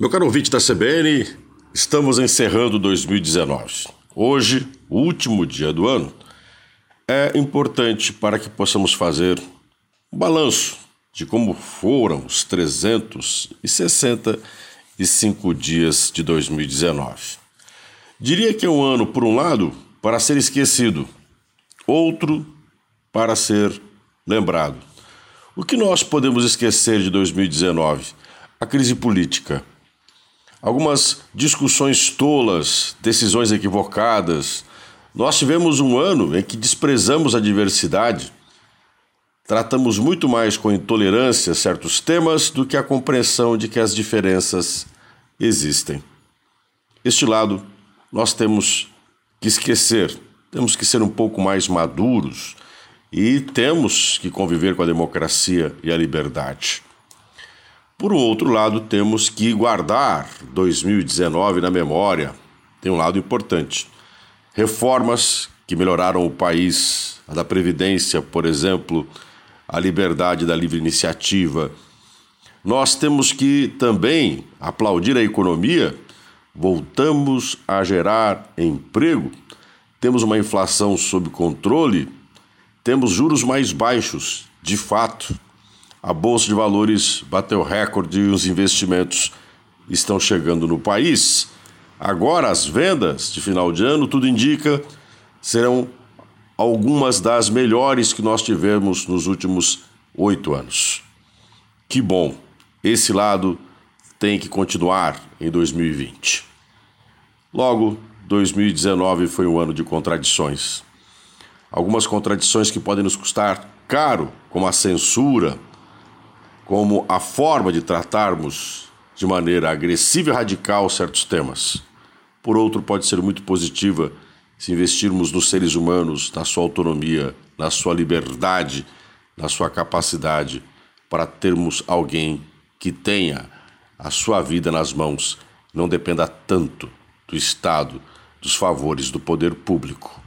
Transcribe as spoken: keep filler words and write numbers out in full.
Meu caro ouvinte da C B N, estamos encerrando dois mil e dezenove. Hoje, o último dia do ano, é importante para que possamos fazer um balanço de como foram os trezentos e sessenta e cinco dias de dois mil e dezenove. Diria que é um ano, por um lado, para ser esquecido, outro para ser lembrado. O que nós podemos esquecer de dois mil e dezenove? A crise política. Algumas discussões tolas, decisões equivocadas. Nós tivemos um ano em que desprezamos a diversidade, tratamos muito mais com intolerância certos temas do que a compreensão de que as diferenças existem. Este lado nós temos que esquecer, temos que ser um pouco mais maduros e temos que conviver com a democracia e a liberdade. Por um outro lado, temos que guardar dois mil e dezenove na memória. Tem um lado importante. Reformas que melhoraram o país, a da Previdência, por exemplo, a liberdade da livre iniciativa. Nós temos que também aplaudir a economia. Voltamos a gerar emprego. Temos uma inflação sob controle. Temos juros mais baixos, de fato. A Bolsa de Valores bateu recorde e os investimentos estão chegando no país. Agora, as vendas de final de ano, tudo indica, serão algumas das melhores que nós tivemos nos últimos oito anos. Que bom! Esse lado tem que continuar em dois mil e vinte. Logo, dois mil e dezenove foi um ano de contradições. Algumas contradições que podem nos custar caro, como a censura, como a forma de tratarmos de maneira agressiva e radical certos temas. Por outro, pode ser muito positiva se investirmos nos seres humanos, na sua autonomia, na sua liberdade, na sua capacidade para termos alguém que tenha a sua vida nas mãos, não dependa tanto do Estado, dos favores do poder público.